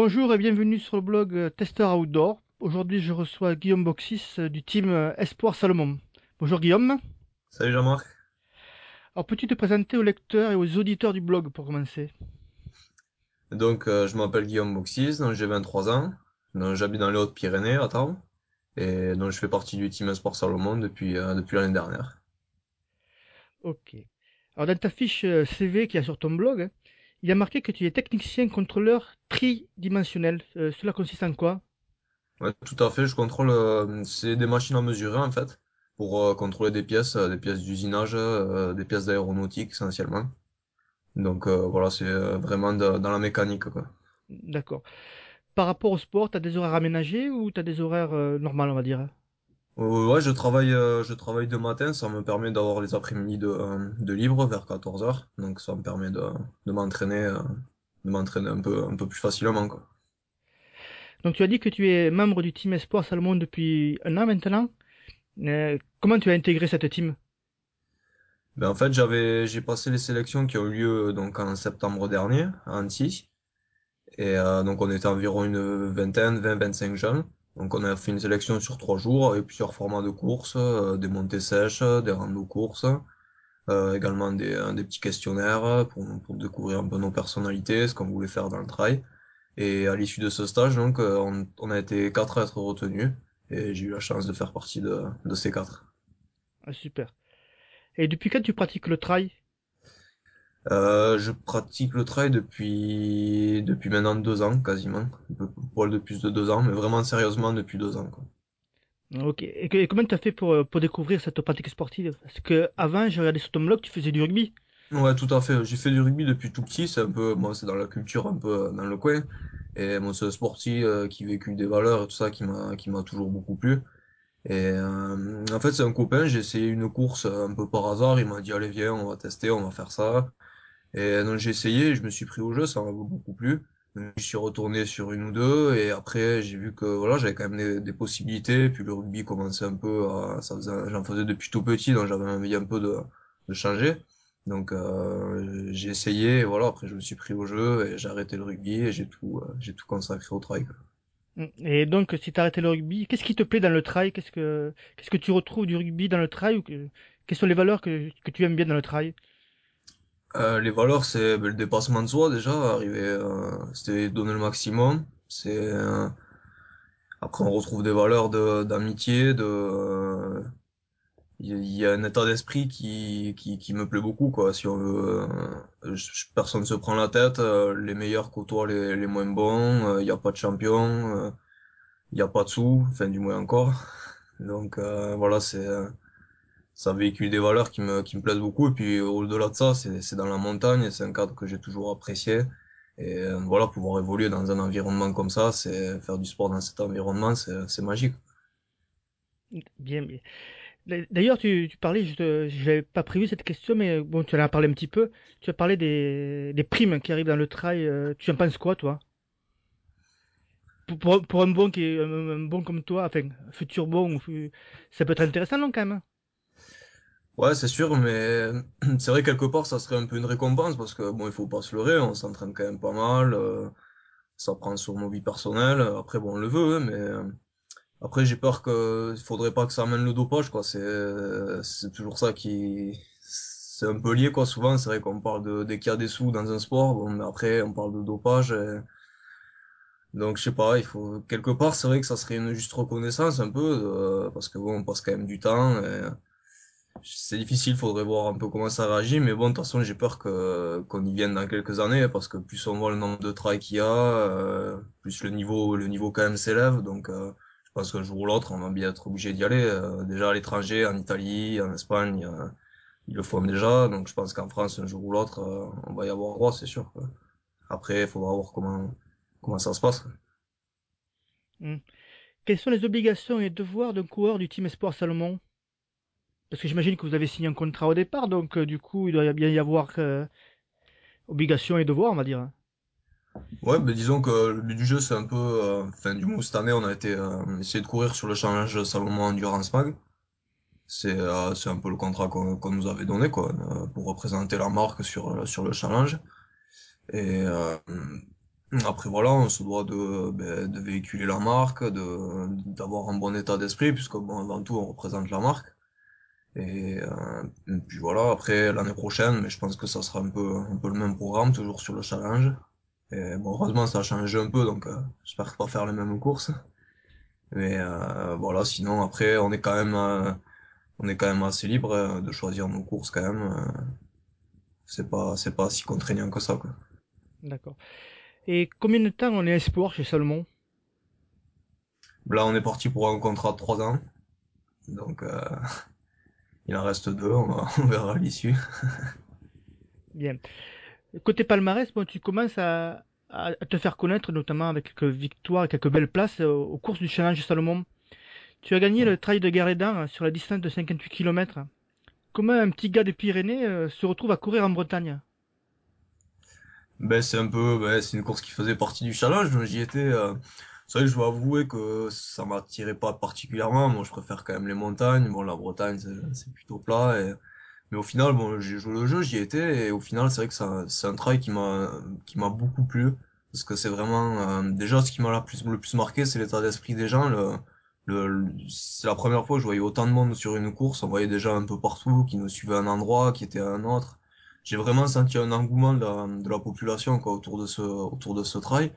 Bonjour et bienvenue sur le blog Testeur Outdoor. Aujourd'hui, je reçois Guillaume Boxis du team Espoir Salomon. Bonjour Guillaume. Salut Jean-Marc. Alors, peux-tu te présenter aux lecteurs et aux auditeurs du blog pour commencer? Je m'appelle Guillaume Boxis, donc j'ai 23 ans. Donc j'habite dans les Hautes-Pyrénées, à Tarbes. Et donc je fais partie du team Sport Salomon depuis l'année dernière. Ok. Alors, dans ta fiche CV qui est sur ton blog, il y a marqué que tu es technicien contrôleur tridimensionnel. Cela consiste en quoi? Ouais, tout à fait, je contrôle, c'est des machines à mesurer en fait, pour contrôler des pièces d'usinage, des pièces d'aéronautique essentiellement. Voilà, c'est vraiment dans la mécanique quoi. D'accord. Par rapport au sport, tu as des horaires aménagés ou tu as des horaires normaux, on va dire? Ouais, je travaille de matin, ça me permet d'avoir les après-midi de libre vers 14 heures, donc ça me permet de m'entraîner, de m'entraîner un peu plus facilement, quoi. Donc, tu as dit que tu es membre du team Espoir Salomon depuis un an maintenant. Comment tu as intégré cette team? Ben, en fait, j'ai passé les sélections qui ont eu lieu donc en septembre dernier à Annecy, donc on était environ une vingtaine, 20-25 jeunes. Donc on a fait une sélection sur 3 jours avec plusieurs formats de courses, des montées sèches, des randos courses. Également des petits questionnaires pour découvrir un peu nos personnalités, ce qu'on voulait faire dans le trail. Et à l'issue de ce stage, on a été quatre à être retenus et j'ai eu la chance de faire partie de ces quatre. Ah, super. Et depuis quand tu pratiques le trail? Je pratique le trail depuis maintenant 2 ans quasiment, un peu poil de plus de 2 ans, mais vraiment sérieusement depuis 2 ans quoi. Ok. Et comment tu as fait pour découvrir cette pratique sportive? Parce que avant, j'ai regardé sur ton blog, tu faisais du rugby. Ouais, tout à fait. J'ai fait du rugby depuis tout petit. C'est un peu, moi, c'est dans la culture, un peu dans le coin. Et moi, c'est un sportif qui véhicule des valeurs et tout ça qui m'a toujours beaucoup plu. En fait, c'est un copain, j'ai essayé une course un peu par hasard, il m'a dit allez viens, on va tester, on va faire ça. Et donc j'ai essayé, je me suis pris au jeu, ça m'a beaucoup plu. Donc, je suis retourné sur une ou deux et après j'ai vu que voilà, j'avais quand même des possibilités. Puis le rugby commençait un peu j'en faisais depuis tout petit, donc j'avais envie un peu de changer. J'ai essayé et voilà, après je me suis pris au jeu et j'ai arrêté le rugby et j'ai tout consacré au trail. Et donc, si tu as arrêté le rugby, qu'est-ce qui te plaît dans le trail? Qu'est-ce que tu retrouves du rugby dans le trail quelles sont les valeurs que tu aimes bien dans le trail? Les valeurs, c'est le dépassement de soi déjà, c'était donner le maximum. Après on retrouve des valeurs d'amitié, il y a un état d'esprit qui me plaît beaucoup quoi. Si on veut, personne se prend la tête, les meilleurs côtoient les moins bons, il n'y a pas de champion, il n'y a pas de sous, enfin du moins encore. Voilà, ça véhicule des valeurs qui me plaisent beaucoup. Et puis au-delà de ça, c'est dans la montagne, et c'est un cadre que j'ai toujours apprécié. Voilà, pouvoir évoluer dans un environnement comme ça, c'est faire du sport dans cet environnement, c'est magique. Bien, bien. D'ailleurs, tu parlais, je n'avais pas prévu cette question, mais bon, tu en as parlé un petit peu. Tu as parlé des primes qui arrivent dans le trail. Tu en penses quoi, toi? Pour un bon un bon comme toi, enfin, un futur bon, ça peut être intéressant, non, quand même? Ouais, c'est sûr, mais c'est vrai quelque part ça serait un peu une récompense parce que bon, il faut pas se leurrer, on s'entraîne quand même pas mal, ça prend sur nos vies personnelles. Après bon, on le veut, hein, après j'ai peur que il faudrait pas que ça amène le dopage quoi. C'est toujours ça qui c'est un peu lié quoi. Souvent c'est vrai qu'on parle de dès qu'il y a des sous dans un sport, bon, mais après on parle de dopage. Donc je sais pas, il faut quelque part c'est vrai que ça serait une juste reconnaissance un peu parce que bon, on passe quand même du temps. C'est difficile, faudrait voir un peu comment ça réagit, mais bon, de toute façon, j'ai peur que qu'on y vienne dans quelques années, parce que plus on voit le nombre de try qu'il y a, plus le niveau quand même s'élève, je pense qu'un jour ou l'autre, on va bien être obligé d'y aller. Déjà à l'étranger, en Italie, en Espagne, ils le font déjà, donc je pense qu'en France, un jour ou l'autre, on va y avoir droit, c'est sûr, quoi. Après, il faudra voir comment ça se passe. Hmm. Quelles sont les obligations et devoirs d'un coureur du team Espoir Salomon? Parce que j'imagine que vous avez signé un contrat au départ, donc du coup, il doit bien y avoir obligations et devoirs, on va dire. Ouais, mais disons que le but du jeu, c'est un peu, enfin, du moins, cette année, on a essayé de courir sur le challenge Salomon Endurance Mag. C'est un peu le contrat qu'on nous avait donné, pour représenter la marque sur le challenge. Et, euh, Après voilà, on se doit de véhiculer la marque, d'avoir un bon état d'esprit, puisque bon, avant tout on représente la marque. Et puis voilà, après l'année prochaine, mais je pense que ça sera un peu le même programme, toujours sur le challenge. Et bon, heureusement ça a changé un peu, donc j'espère pas faire les mêmes courses. Mais voilà, sinon après on est quand même assez libre de choisir nos courses quand même. C'est pas si contraignant que ça, quoi. D'accord. Et combien de temps on est espoir chez Salomon? Là on est parti pour un contrat de 3 ans, donc il en reste deux, on verra à l'issue. Bien. Côté palmarès, bon, tu commences à te faire connaître, notamment avec quelques victoires et quelques belles places aux courses du Challenge Salomon. Tu as gagné le Trail de Guérédan sur la distance de 58 km. Comment un petit gars des Pyrénées se retrouve à courir en Bretagne? Ben c'est une course qui faisait partie du challenge, donc j'y étais. C'est vrai que je dois avouer que ça m'attirait pas particulièrement. Moi, je préfère quand même les montagnes. Bon, la Bretagne, c'est plutôt plat. Mais au final, bon, j'ai joué le jeu, j'y étais, et au final, c'est vrai que c'est un trail qui m'a beaucoup plu, parce que c'est vraiment, déjà, ce qui m'a le plus marqué, c'est l'état d'esprit des gens. C'est la première fois que je voyais autant de monde sur une course. On voyait des gens un peu partout, qui nous suivaient à un endroit, qui étaient à un autre. J'ai vraiment senti un engouement de la population, quoi, autour de ce trail.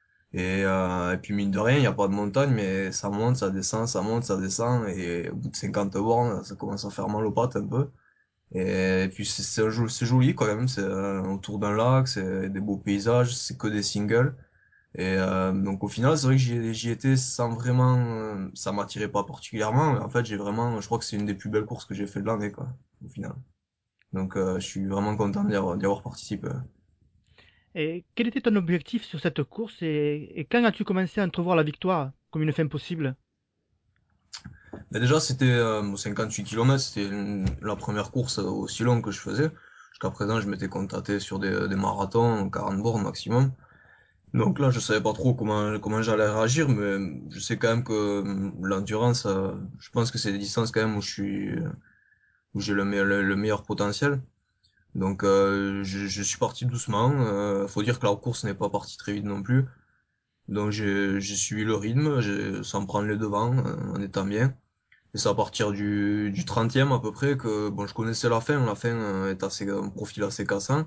Et puis mine de rien, il n'y a pas de montagne, mais ça monte, ça descend, ça monte, ça descend, et au bout de 50 bornes, ça commence à faire mal aux pattes un peu. Et puis c'est joli quand même, c'est autour d'un lac, c'est des beaux paysages, c'est que des singles. Donc au final, c'est vrai que j'y étais sans vraiment, ça m'attirait pas particulièrement, mais en fait je crois que c'est une des plus belles courses que j'ai fait de l'année, quoi, au final. Donc je suis vraiment content d'y avoir participé. Et quel était ton objectif sur cette course et quand as-tu commencé à entrevoir la victoire comme une fin possible? Mais déjà c'était 58 km, c'était la première course aussi longue que je faisais. Jusqu'à présent, je m'étais contenté sur des marathons, 40 bornes maximum. Donc là, je savais pas trop comment j'allais réagir, mais je sais quand même que l'endurance, je pense que c'est des distances quand même où j'ai le meilleur potentiel. Donc je suis parti doucement. Faut dire que la course n'est pas partie très vite non plus. Donc j'ai suivi le rythme, sans prendre les devants, en étant bien. Et c'est à partir du 30e à peu près que bon, je connaissais la fin. La fin est un profil assez cassant.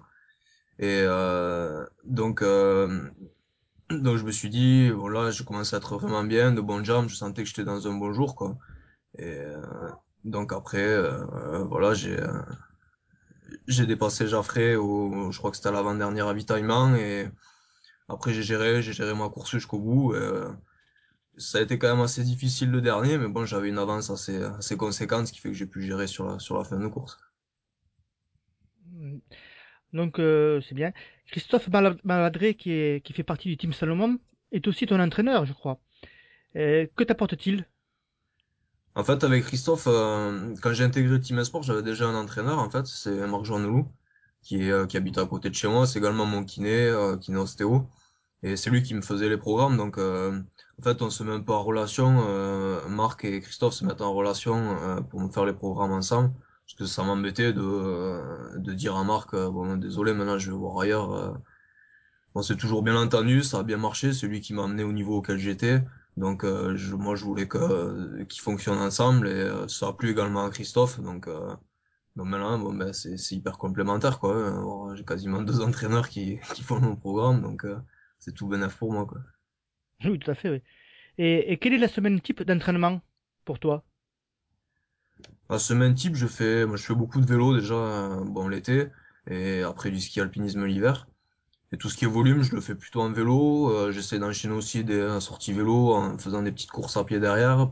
Et donc je me suis dit, voilà, je commençais à être vraiment bien, de bonnes jambes, je sentais que j'étais dans un bon jour, quoi. Et donc après, voilà, j'ai dépassé Jaffré je crois que c'était à l'avant-dernier ravitaillement, et après j'ai géré ma course jusqu'au bout. Ça a été quand même assez difficile le dernier, mais bon, j'avais une avance assez conséquente, ce qui fait que j'ai pu gérer sur la fin de course. Hmm. Donc c'est bien. Christophe Maladré, qui fait partie du team Salomon, est aussi ton entraîneur, je crois. Que t'apporte-t-il? En fait, avec Christophe, quand j'ai intégré Team Sport, j'avais déjà un entraîneur, en fait, c'est Marc Jeanneloup, qui habite à côté de chez moi. C'est également mon kiné ostéo. Et c'est lui qui me faisait les programmes. Donc, en fait, on se met un peu en relation. Marc et Christophe se mettent en relation pour me faire les programmes ensemble. Parce que ça m'embêtait de dire à Marc, bon, désolé, maintenant je vais voir ailleurs. On s'est toujours bien entendu, ça a bien marché. C'est lui qui m'a amené au niveau auquel j'étais. Donc, moi, je voulais qu'ils fonctionnent ensemble, et ça a plu également à Christophe. Donc maintenant, bon, ben, c'est hyper complémentaire, quoi. J'ai quasiment deux entraîneurs qui font mon programme, donc c'est tout bénef pour moi, quoi. Oui, tout à fait, oui. Et quelle est la semaine type d'entraînement pour toi? La semaine type, moi, je fais beaucoup de vélo déjà, bon, l'été, et après du ski alpinisme l'hiver. Et tout ce qui est volume, je le fais plutôt en vélo. J'essaie d'enchaîner aussi des sorties vélo en faisant des petites courses à pied derrière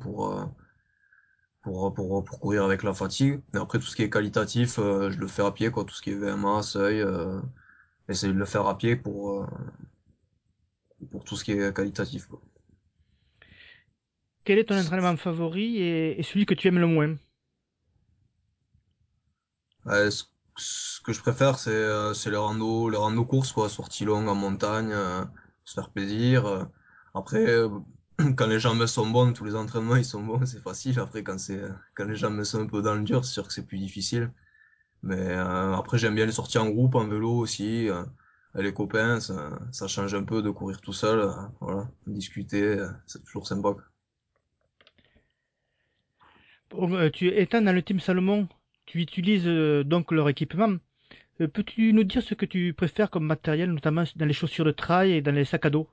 pour courir avec la fatigue. Et après, tout ce qui est qualitatif, je le fais à pied, quoi. Tout ce qui est VMA, seuil, essayer de le faire à pied pour tout ce qui est qualitatif, quoi. Quel est ton entraînement favori et celui que tu aimes le moins? Ce que je préfère, c'est les rando courses, quoi, sorties longues en montagne, se faire plaisir. Après, quand les jambes sont bonnes, tous les entraînements ils sont bons, c'est facile. Après, quand les jambes sont un peu dans le dur, c'est sûr que c'est plus difficile. Mais après, j'aime bien les sorties en groupe, en vélo aussi. les copains, ça change un peu de courir tout seul, voilà, discuter, c'est toujours sympa, quoi. Bon, étant dans le team Salomon, tu utilises donc leur équipement. Peux-tu nous dire ce que tu préfères comme matériel, notamment dans les chaussures de trail et dans les sacs à dos?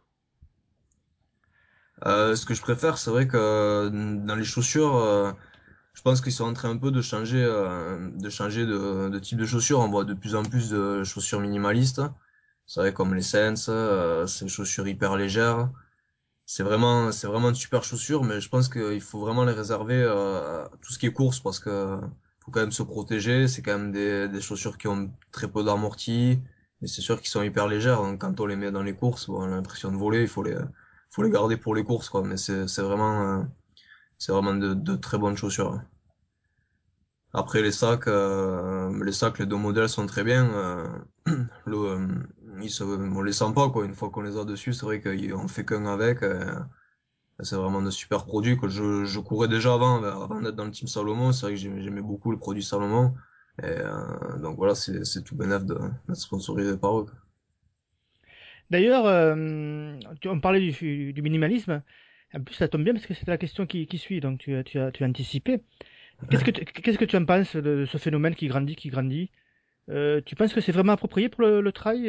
Ce que je préfère, c'est vrai que dans les chaussures, je pense qu'ils sont en train un peu de changer de type de chaussures. On voit de plus en plus de chaussures minimalistes. C'est vrai comme les Sens, c'est des chaussures hyper légères. C'est vraiment une super chaussure, mais je pense qu'il faut vraiment les réserver à tout ce qui est course parce que faut quand même se protéger. C'est quand même des chaussures qui ont très peu d'amorti, mais c'est sûr qu'ils sont hyper légères. Donc quand on les met dans les courses, bon, on a l'impression de voler. Faut les garder pour les courses, quoi. Mais c'est vraiment de très bonnes chaussures, hein. Après les sacs, les deux modèles sont très bien. Le, on les sent pas, quoi. Une fois qu'on les a dessus, c'est vrai qu'on fait qu'un avec. C'est vraiment de super produits que je courais déjà avant d'être dans le team Salomon. C'est vrai que j'aimais beaucoup le produit Salomon. Et donc voilà, c'est tout bénef d'être sponsorisé par eux, quoi. D'ailleurs, on parlait du minimalisme. En plus, ça tombe bien parce que c'était la question qui suit, donc tu as anticipé. Qu'est-ce que tu en penses de ce phénomène qui grandit, qui grandit? Tu penses que c'est vraiment approprié pour le trail?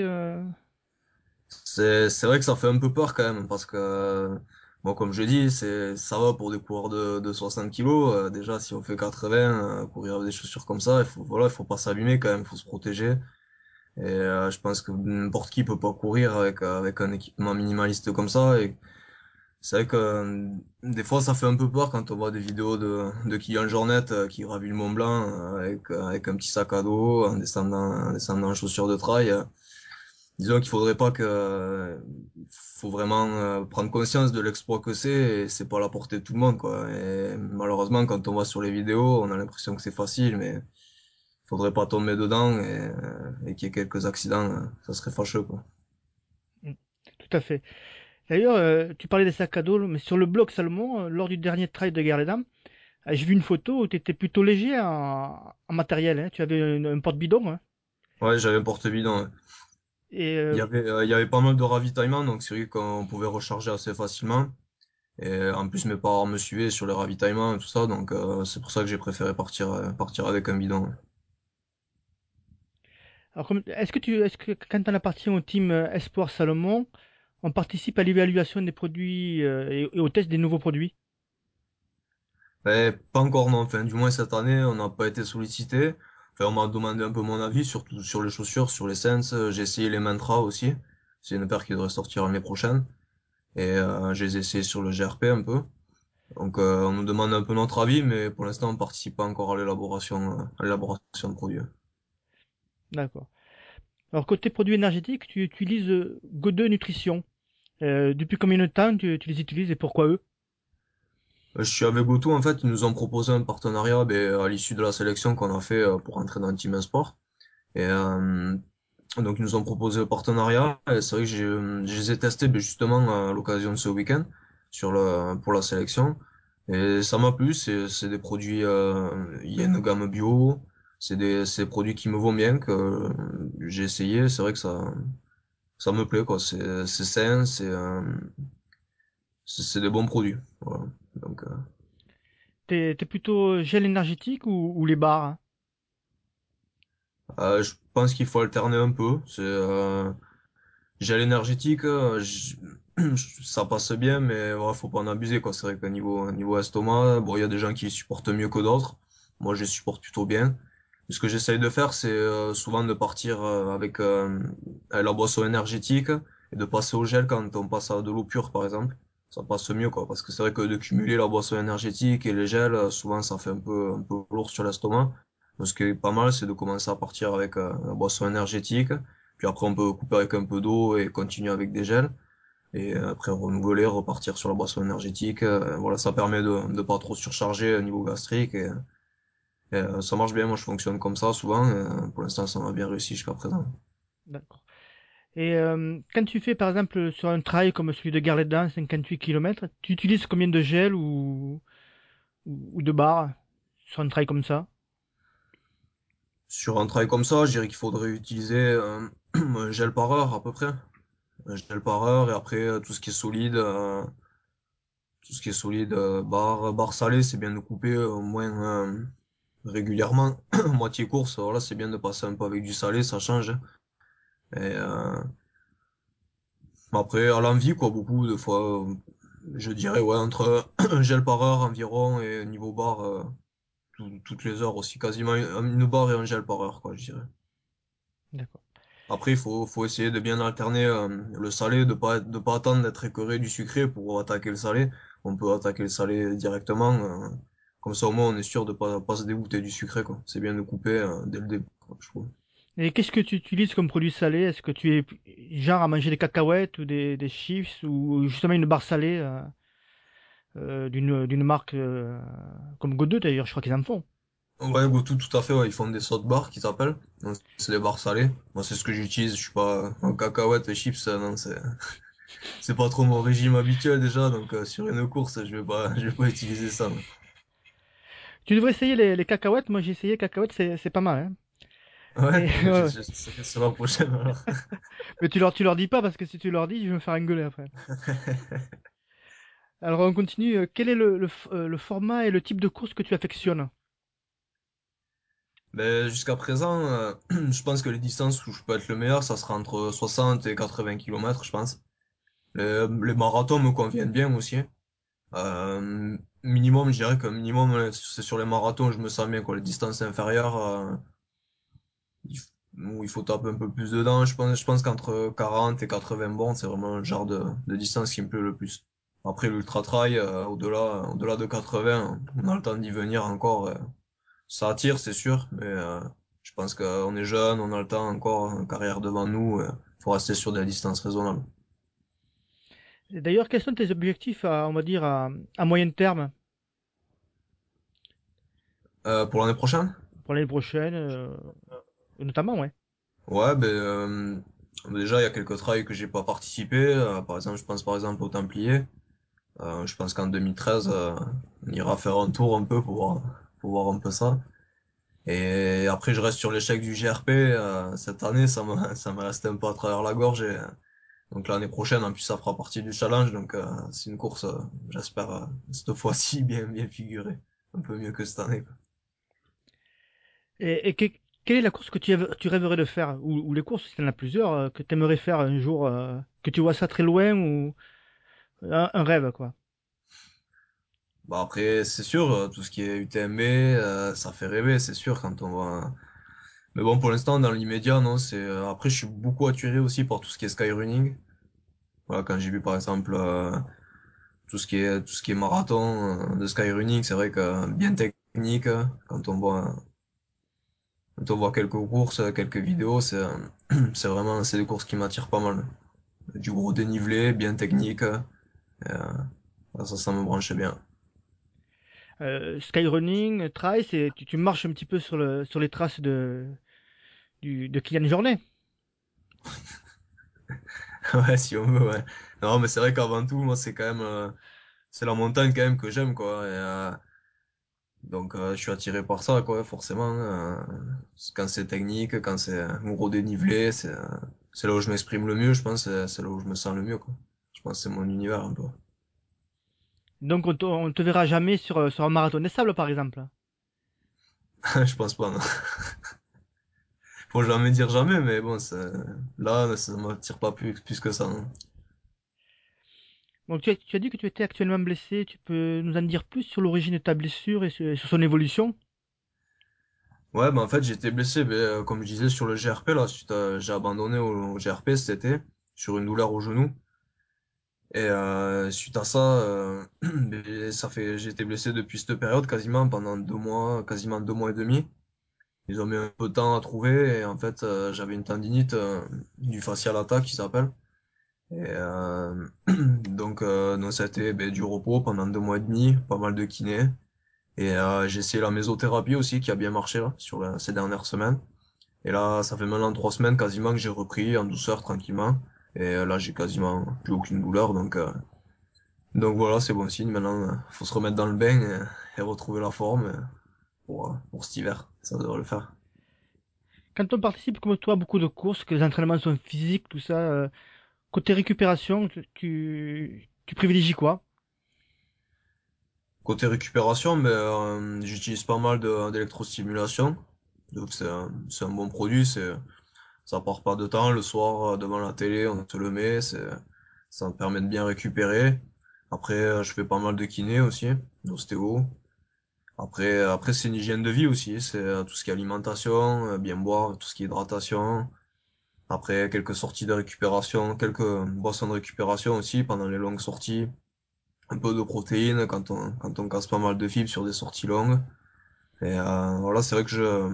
C'est vrai que ça fait un peu peur quand même parce que bon, comme je dis, ça va pour des coureurs de 60 kilos. Déjà, si on fait 80, courir avec des chaussures comme ça, il faut pas s'abîmer quand même, il faut se protéger. Et je pense que n'importe qui peut pas courir avec un équipement minimaliste comme ça. Et c'est vrai que des fois ça fait un peu peur quand on voit des vidéos de Kylian Jornet qui gravit le Mont Blanc avec un petit sac à dos en descendant en chaussures de trail. Disons qu'il faudrait pas que faut vraiment prendre conscience de l'exploit que c'est et c'est pas à la portée de tout le monde, quoi. Et malheureusement quand on voit sur les vidéos, on a l'impression que c'est facile, mais faudrait pas tomber dedans et qu'il y ait quelques accidents, ça serait fâcheux, quoi. Mm, tout à fait. D'ailleurs, tu parlais des sacs à dos, mais sur le blog Salomon, lors du dernier trail de Guerre-les-Dames, j'ai vu une photo où tu étais plutôt léger en matériel, hein. Tu avais un porte-bidon, hein. Ouais, j'avais un porte-bidon, ouais. Et Il y avait pas mal de ravitaillement, donc c'est vrai qu'on pouvait recharger assez facilement. Et en plus, mes parents me suivaient sur les ravitaillements et tout ça, donc c'est pour ça que j'ai préféré partir avec un bidon, ouais. alors, est-ce que quand on appartient au team Espoir Salomon, on participe à l'évaluation des produits et au test des nouveaux produits? Mais pas encore, non. Enfin, du moins cette année, on n'a pas été sollicité. Enfin, on m'a demandé un peu mon avis, surtout sur les chaussures, sur les Sens. J'ai essayé les Mantra aussi. C'est une paire qui devrait sortir l'année prochaine. Et je les ai essayés sur le GRP un peu. Donc, on nous demande un peu notre avis, mais pour l'instant, on participe pas encore à l'élaboration de produits. D'accord. Alors, côté produits énergétiques, tu utilises Go2 Nutrition. Depuis combien de temps tu les utilises et pourquoi eux? Je suis avec Goto, en fait, ils nous ont proposé un partenariat ben, à l'issue de la sélection qu'on a fait pour entrer dans le Team Sport. Et donc ils nous ont proposé le partenariat. Et c'est vrai que je les ai testés ben, justement à l'occasion de ce week-end pour la sélection. Et ça m'a plu. C'est des produits. Il y a une gamme bio. C'est des produits qui me vont bien que j'ai essayé. C'est vrai que ça me plaît quoi. C'est sain. C'est des bons produits. Voilà. Donc T'es plutôt gel énergétique ou les barres, hein? je pense qu'il faut alterner un peu. Gel énergétique, ça passe bien, mais ouais, faut pas en abuser, quoi. C'est vrai qu'au niveau estomac, bon, il y a des gens qui supportent mieux que d'autres. Moi, je les supporte plutôt bien. Ce que j'essaye de faire, c'est souvent de partir avec la boisson énergétique et de passer au gel quand on passe à de l'eau pure, par exemple. Ça passe mieux, quoi. Parce que c'est vrai que de cumuler la boisson énergétique et les gels, souvent, ça fait un peu lourd sur l'estomac. Donc, ce qui est pas mal, c'est de commencer à partir avec la boisson énergétique. Puis après, on peut couper avec un peu d'eau et continuer avec des gels. Et après, renouveler, repartir sur la boisson énergétique. Voilà, ça permet de pas trop surcharger au niveau gastrique. Et, ça marche bien. Moi, je fonctionne comme ça souvent. Pour l'instant, ça m'a bien réussi jusqu'à présent. D'accord. Et quand tu fais par exemple sur un trail comme celui de Guerre-les-Dames, 58 km, tu utilises combien de gel ou de barres sur un trail comme ça? Sur un trail comme ça, je dirais qu'il faudrait utiliser. un gel par heure à peu près. Un gel par heure et après tout ce qui est solide, barre salée, c'est bien de couper au moins régulièrement. Moitié course, voilà, c'est bien de passer un peu avec du salé, ça change. Et après, à l'envie, quoi, beaucoup de fois, je dirais, ouais, entre un gel par heure environ et niveau barre, toutes les heures aussi, quasiment une barre et un gel par heure, quoi, je dirais. D'accord. Après, faut essayer de bien alterner le salé, de pas attendre d'être écœuré du sucré pour attaquer le salé. On peut attaquer le salé directement. Comme ça, au moins, on est sûr de pas se dégoûter du sucré, quoi. C'est bien de couper dès le début, quoi, je trouve. Et qu'est-ce que tu utilises comme produit salé? Est-ce que tu es genre à manger des cacahuètes ou des chips ou justement une barre salée d'une marque comme Godot d'ailleurs, je crois qu'ils en font. Ouais, goût tout à fait, ouais. Ils font des sauces bars qui s'appellent. Donc, c'est des barres salées. Moi, c'est ce que j'utilise. Je suis pas en cacahuètes et chips, non, c'est pas trop mon régime habituel déjà. Donc, sur une course, je vais pas utiliser ça, non. Tu devrais essayer les cacahuètes. Moi, j'ai essayé cacahuètes, c'est pas mal, hein. Ouais, Et, ouais, ouais. je serai sur la prochaine alors. Mais tu leur dis pas parce que si tu leur dis, je vais me faire engueuler après. Alors on continue. Quel est le format et le type de course que tu affectionnes? Ben, jusqu'à présent, je pense que les distances où je peux être le meilleur, ça sera entre 60 et 80 kilomètres, je pense. Les marathons me conviennent bien aussi. Minimum, je dirais que minimum, c'est sur les marathons, je me sens bien, quoi. Les distances inférieures, où il faut taper un peu plus dedans. Je pense qu'entre 40 et 80 bornes, c'est vraiment le genre de distance qui me plaît le plus. Après, l'ultra trail, au-delà de 80, on a le temps d'y venir encore. Ça attire, c'est sûr, mais je pense qu'on est jeune, on a le temps encore, une carrière devant nous. Faut rester sur des distances raisonnables. Et d'ailleurs, quels sont tes objectifs on va dire, à moyen terme Pour l'année prochaine? pour l'année prochaine, notamment, ouais. Ouais, ben déjà il y a quelques trails que j'ai pas participé. Par exemple, je pense par exemple au Templier. Je pense qu'en 2013, on ira faire un tour un peu pour voir un peu ça. Et après, je reste sur l'échec du GRP. Cette année, ça me reste un peu à travers la gorge. Donc l'année prochaine, en plus, ça fera partie du challenge. Donc c'est une course, j'espère, cette fois-ci, bien figurée. Un peu mieux que cette année, quoi. Et quelle est la course que tu rêverais de faire ou les courses, si tu en as plusieurs, que tu aimerais faire un jour, que tu vois ça très loin ou un rêve, quoi. Bah après, c'est sûr, tout ce qui est UTMB, ça fait rêver, c'est sûr, quand on voit. Mais bon, pour l'instant, dans l'immédiat, non, après, je suis beaucoup attiré aussi par tout ce qui est skyrunning. Voilà, quand j'ai vu, par exemple, tout ce qui est marathon, de skyrunning, c'est vrai que bien technique, quand on voit quelques courses, quelques vidéos, c'est des courses qui m'attirent pas mal. Du gros dénivelé, bien technique, ça me branche bien. Skyrunning, trail, tu marches un petit peu sur les traces de Kylian Jornet. Ouais, si on veut, ouais. Non, mais c'est vrai qu'avant tout, moi, c'est la montagne quand même que j'aime, quoi. Donc, je suis attiré par ça, quoi, forcément. Quand c'est technique, quand c'est un gros dénivelé, c'est là où je m'exprime le mieux, je pense. C'est là où je me sens le mieux, quoi. Je pense que c'est mon univers, un peu. Donc on te verra jamais sur un marathon des sables, par exemple. Je pense pas, non. Faut jamais dire jamais, mais bon, là, ça m'attire pas plus que ça, non. Donc tu as dit que tu étais actuellement blessé. Tu peux nous en dire plus sur l'origine de ta blessure et sur son évolution? Ouais, bah en fait, j'ai été blessé, comme je disais, sur le GRP, là, j'ai abandonné au GRP cet été, sur une douleur au genou. Et suite à ça, j'ai été blessé depuis cette période quasiment pendant 2 mois, quasiment 2 mois et demi. Ils ont mis un peu de temps à trouver et en fait, j'avais une tendinite du fascial lata qui s'appelle. Et donc ça a été du repos pendant 2 mois et demi, pas mal de kiné. Et j'ai essayé la mésothérapie aussi qui a bien marché là ces dernières semaines. Et là, ça fait maintenant 3 semaines quasiment que j'ai repris en douceur tranquillement. Et là, j'ai quasiment plus aucune douleur donc voilà, c'est bon signe. Maintenant, faut se remettre dans le bain et retrouver la forme pour cet hiver. Ça devrait le faire. Quand on participe comme toi à beaucoup de courses, que les entraînements sont physiques, tout ça, côté récupération, tu privilégies quoi? Côté récupération, ben, j'utilise pas mal d'électrostimulation. Donc c'est un bon produit, ça part pas de temps. Le soir, devant la télé, on te le met, ça me permet de bien récupérer. Après, je fais pas mal de kiné aussi, d'ostéo. Après c'est une hygiène de vie aussi, c'est tout ce qui est alimentation, bien boire, tout ce qui est hydratation. Après, quelques sorties de récupération, quelques boissons de récupération aussi pendant les longues sorties. Un peu de protéines quand on casse pas mal de fibres sur des sorties longues. Et voilà, c'est vrai que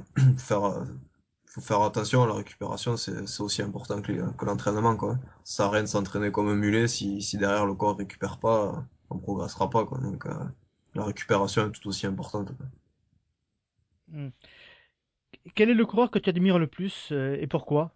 faut faire attention à la récupération, c'est aussi important que l'entraînement, quoi. Ça sert à rien de s'entraîner comme un mulet si derrière le corps récupère pas, on progressera pas, quoi. Donc la récupération est tout aussi importante, quoi. Hmm. Quel est le coureur que tu admires le plus et pourquoi?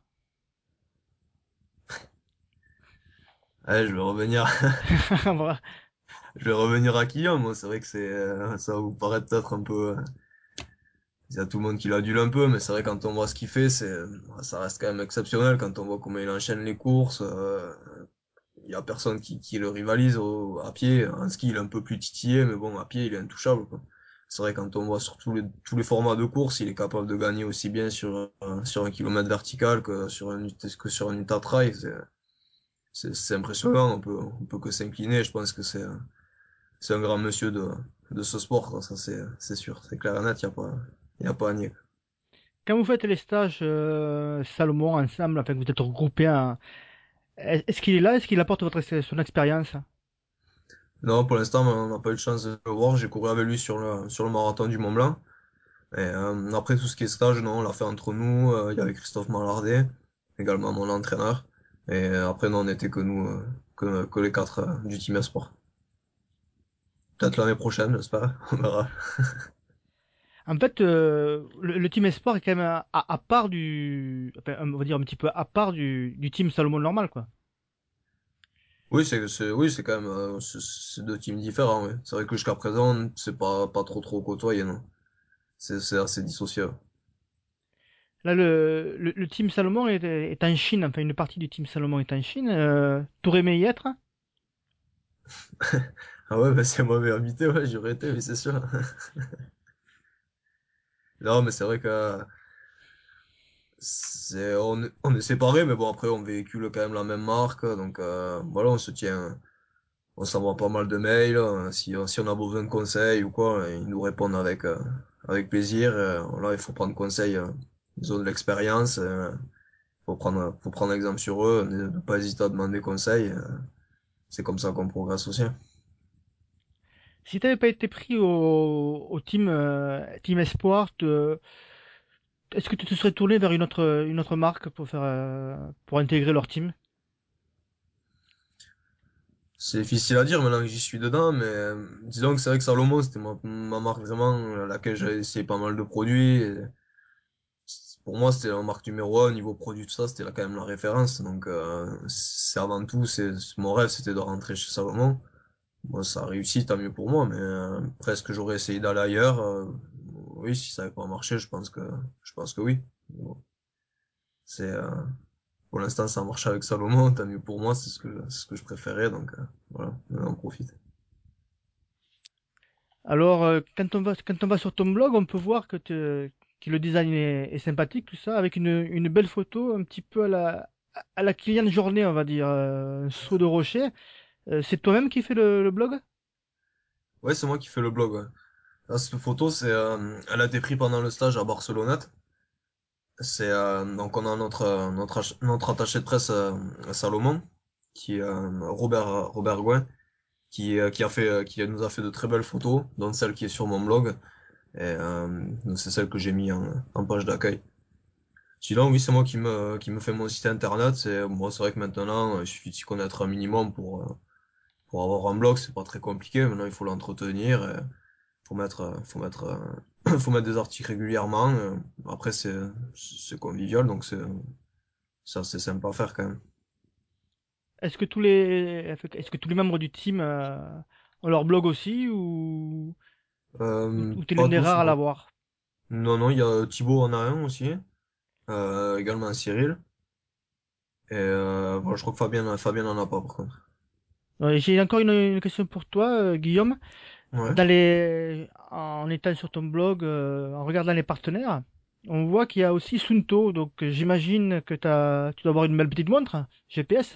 Ouais, Voilà. je vais revenir à Kylian, moi. C'est vrai que ça va vous paraître peut-être un peu, il y a tout le monde qui l'adule un peu, mais c'est vrai quand on voit ce qu'il fait, ça reste quand même exceptionnel quand on voit comment il enchaîne les courses. Il y a personne qui le rivalise à pied. En ski, il est un peu plus titillé, mais bon, à pied, il est intouchable, quoi. C'est vrai quand on voit sur tous les formats de course, il est capable de gagner aussi bien sur un kilomètre vertical que sur un ultra trail. C'est impressionnant. On peut que s'incliner. Je pense que c'est un grand monsieur de ce sport, quoi. Ça, c'est sûr. C'est clair et net. Il y a pas à nier. Quand vous faites les stages Salomon ensemble, enfin que vous êtes regroupés, est-ce qu'il est là? Est-ce qu'il apporte son expérience? Non, pour l'instant, on n'a pas eu de chance de le voir. J'ai couru avec lui sur le marathon du Mont Blanc. Et après, tout ce qui est stage, non, on l'a fait entre nous. Il y avait Christophe Mallardet, également mon entraîneur. Et après, non, on n'était que nous, que les quatre du Team Esport. Peut-être l'année prochaine, j'espère. On verra. En fait, le team Esport est quand même à part enfin, on va dire un petit peu à part du team Salomon normal, quoi. Oui, c'est quand même, c'est deux teams différents, ouais. C'est vrai que jusqu'à présent, c'est pas trop côtoyé, non. C'est assez dissocié. Là, le team Salomon est en Chine, enfin une partie du team Salomon est en Chine. T'aurais aimé y être? Ah ouais, bah, si elle m'avait invité, ouais, j'aurais été, oui, c'est sûr. Non, mais c'est vrai que on est séparés, mais bon, après, on véhicule quand même la même marque, donc voilà, on s'envoie pas mal de mails, si on a besoin de conseils ou quoi, ils nous répondent avec plaisir. Voilà, il faut prendre conseil, ils ont de l'expérience, faut prendre exemple sur eux, ne pas hésiter à demander conseil, c'est comme ça qu'on progresse aussi. Si t'avais pas été pris au team Espoir, est-ce que tu te serais tourné vers une autre marque pour intégrer leur team? C'est difficile à dire maintenant que j'y suis dedans, mais disons que c'est vrai que Salomon, c'était ma marque vraiment, laquelle j'avais essayé pas mal de produits. Pour moi, c'était la marque numéro un au niveau produit, tout ça, c'était là quand même la référence. Donc, c'est avant tout, mon rêve, c'était de rentrer chez Salomon. Moi, ça a réussi, tant mieux pour moi, mais presque j'aurais essayé d'aller ailleurs. Oui, si ça n'avait pas marché, je pense que oui. Bon, c'est, pour l'instant, ça marche avec Salomon, tant mieux pour moi, c'est ce que je préférais, donc voilà, on en profite. Alors, quand on va sur ton blog, on peut voir que le design est sympathique, tout ça, avec une belle photo, un petit peu à la Kylian Jornet, on va dire, un saut de rocher. C'est toi-même qui fais le blog? Ouais, c'est moi qui fais le blog, ouais. Là, cette photo, elle a été prise pendant le stage à Barcelonnette. Donc on a notre attaché de presse à Salomon, qui est Robert Gouin, qui nous a fait de très belles photos, dont celle qui est sur mon blog. Et donc c'est celle que j'ai mis en page d'accueil. Sinon, oui, c'est moi qui me fait mon site internet. C'est vrai que maintenant, il suffit de s'y connaître un minimum pour avoir un blog. C'est pas très compliqué. Maintenant, il faut l'entretenir. Faut mettre des articles régulièrement. Après, c'est convivial, donc c'est sympa à faire quand même. Est-ce que tous les membres du team ont leur blog aussi ou t'es l'un Pas des tous, rares à non. l'avoir? Non, non, il y a Thibaut en a un aussi. également Cyril. Et bon, je crois que Fabien en a pas par contre. J'ai encore une question pour toi, Guillaume. Ouais. En étant sur ton blog, en regardant les partenaires, on voit qu'il y a aussi Sunto. Donc j'imagine que tu dois avoir une belle petite montre GPS.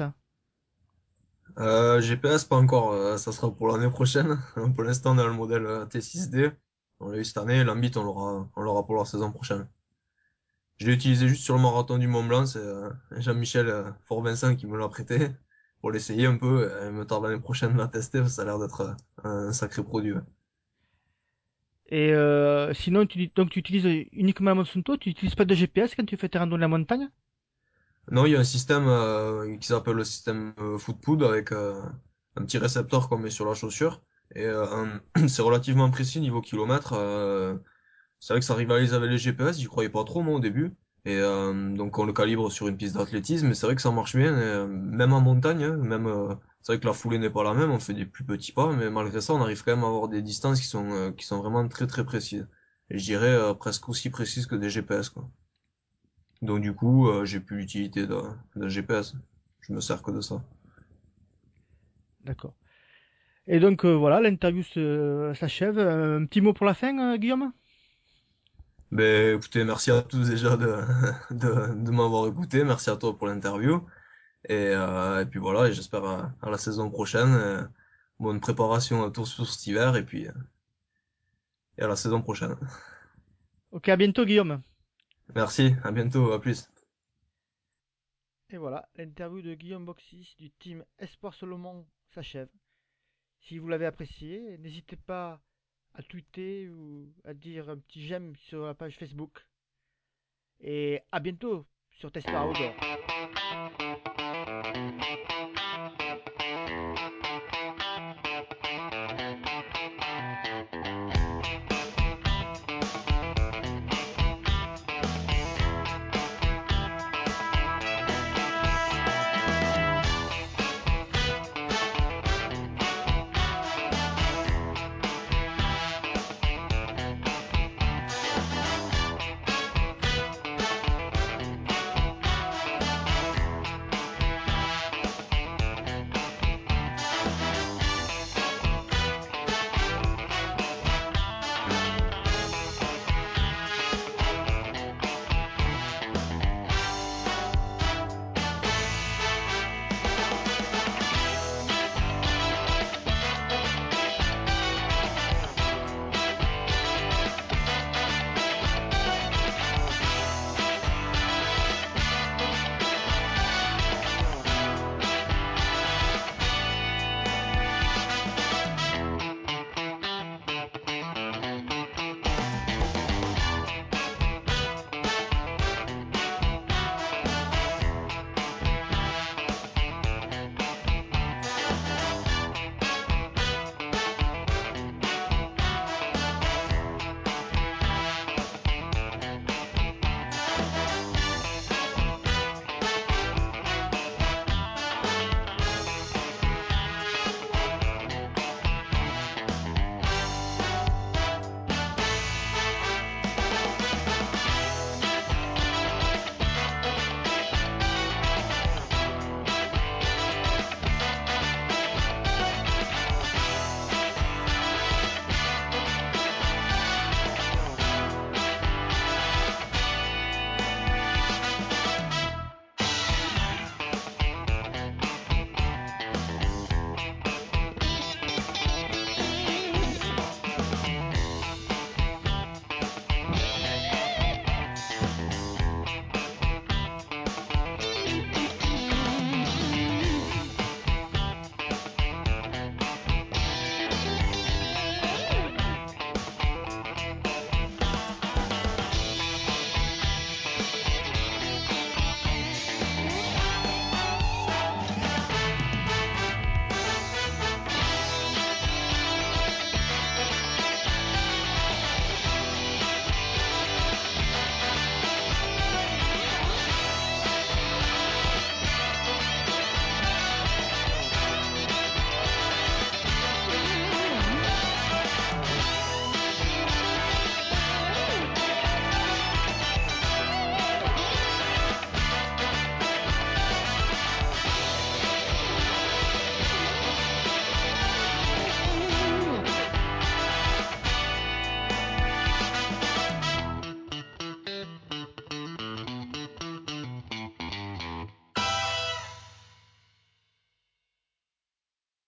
GPS, pas encore, ça sera pour l'année prochaine. Pour l'instant, on a le modèle T6D. On l'a eu cette année, l'Ambit, on l'aura pour la saison prochaine. Je l'ai utilisé juste sur le marathon du Mont Blanc, c'est Jean-Michel Fort-Vincent qui me l'a prêté pour l'essayer un peu. Et il me tarde l'année prochaine de la tester, parce que ça a l'air d'être un sacré produit. Ouais. Et sinon, donc tu utilises uniquement la montre Sunto, tu n'utilises pas de GPS quand tu fais tes randonnées de la montagne? Non, il y a un système qui s'appelle le système Footpud avec un petit récepteur qu'on met sur la chaussure. Et c'est relativement précis niveau kilomètre. C'est vrai que ça rivalise avec les GPS, j'y croyais pas trop moi au début. Et donc on le calibre sur une piste d'athlétisme, mais c'est vrai que ça marche bien, et, même en montagne, hein, c'est vrai que la foulée n'est pas la même, on fait des plus petits pas, mais malgré ça on arrive quand même à avoir des distances qui sont vraiment très très précises. Et je dirais presque aussi précises que des GPS quoi. Donc du coup j'ai plus l'utilité d'un GPS. Je me sers que de ça. D'accord. Et donc voilà, s'achève. Un petit mot pour la fin, Guillaume? Ben écoutez, merci à tous déjà de m'avoir écouté, merci à toi pour l'interview. Et puis voilà, et j'espère à la saison prochaine. Bonne préparation à tous sur cet hiver et à la saison prochaine. Ok, à bientôt, Guillaume. Merci, à bientôt, à plus. Et voilà, l'interview de Guillaume Boxis du team Espoir Solomon s'achève. Si vous l'avez apprécié, n'hésitez pas à tweeter ou à dire un petit j'aime sur la page Facebook. Et à bientôt sur Tesla Outdoor.